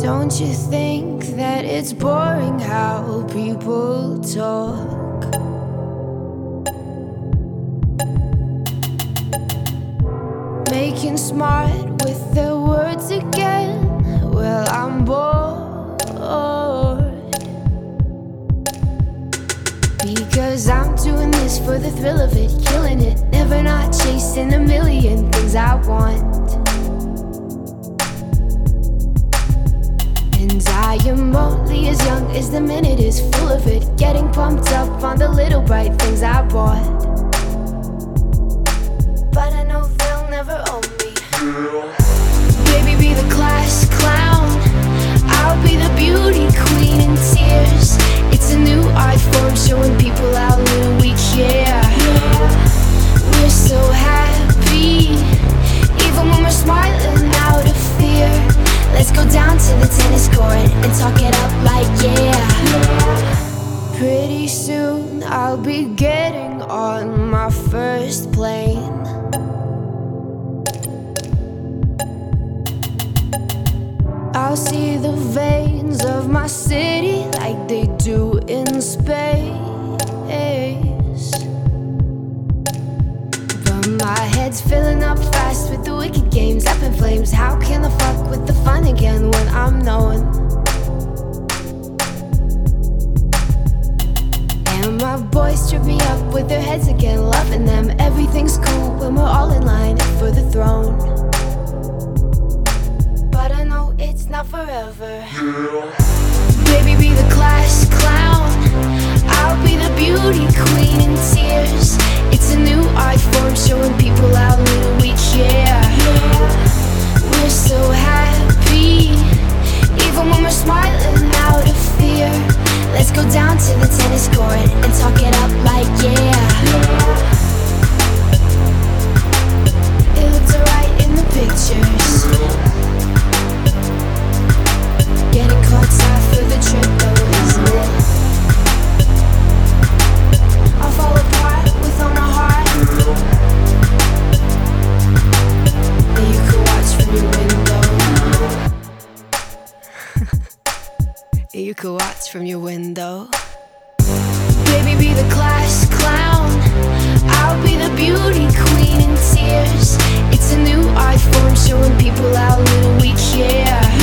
Don't you think that it's boring how people talk? Making smart with their words again. Well, I'm bored, because I'm doing this for the thrill of it, killing it, never not chasing a million things I want. And I am only as young as the minute is full of it, getting pumped up on the little bright things I bought. But I know they'll never own me. Baby, be the class clown, I'll be the beauty queen in tears. It's a new art form showing people how little we care. We're so happy, even when we're smiling out of fear. Let's go down to the tennis court and talk it up like yeah. Pretty soon I'll be getting on my first plane. I'll see the veins of my city like they do in space. But my head's filling up fast with the wicked games up in flames. How can I fuck with the fun again when I'm known? And my boys trip me up with their heads again, loving them. Everything's cool when we're all in line for the throne. But I know it's not forever. Baby, be the class clown, I'll be the beauty queen in tears. It's a new art form showing people how little we care. We're so happy, even when we're smiling out of fear. Let's go down to the tennis court and talk it up like yeah. It looks alright in the pictures. Getting caught out for the trip though, isn't it? I'll fall apart with all my heart. That you could watch from your window. That you could watch from your window. Baby, be the class clown, I'll be the beauty queen in tears. It's a new art form showing people how little we care.